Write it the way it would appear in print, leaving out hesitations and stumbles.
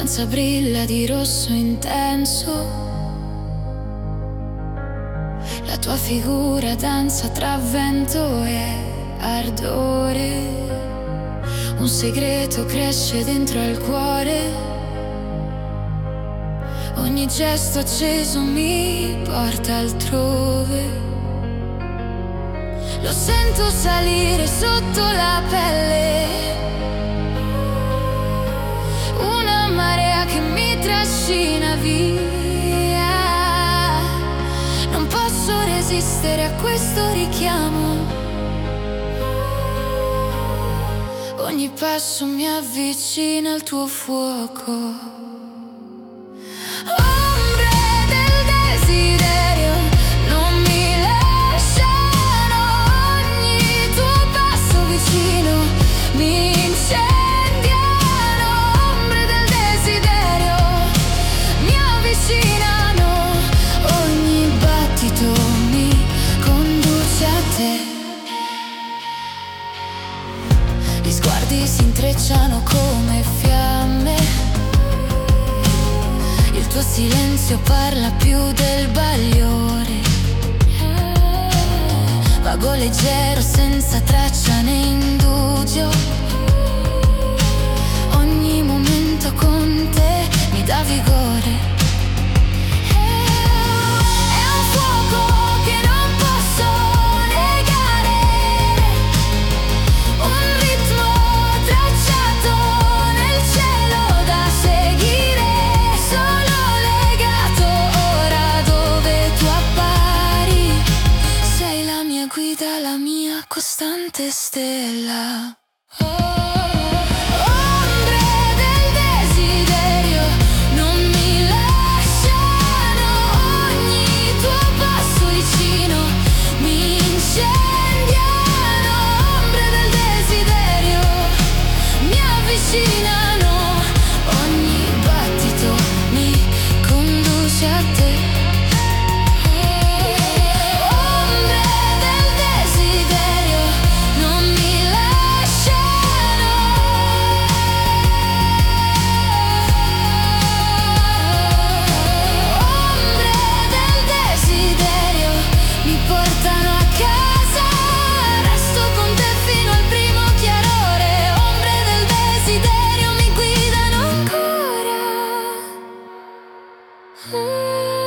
stanza brilla di rosso intenso. La tua figura danza tra vento e ardore. Un segreto cresce dentro al cuore. Ogni gesto acceso mi porta altrove. Lo sento salire sotto la pelle. Una marea che mi trascina via. Non posso resistere a questo richiamo. Ogni passo mi avvicina al tuo fuoco. Gli sguardi si intrecciano come fiamme. Il tuo silenzio parla più del bagliore. Vago leggero senza traccia né indugio. Ogni momento con te mi dà vigore. È un fuoco che non posso negare. Un ritmo tracciato nel cielo da seguire. Solo legato ora dove tu appari. Sei la mia guida, la mia costante stella. Ombre del desiderio non mi lasciano. Ogni tuo passo vicino mi incendiano. Ombre del desiderio mi avvicinano. Ogni battito mi conduce a te. Ombre del desiderio non mi lasciano. Ombre del desiderio mi portano a casa. Resto con te fino al primo chiarore. Ombre del desiderio mi guidano ancora.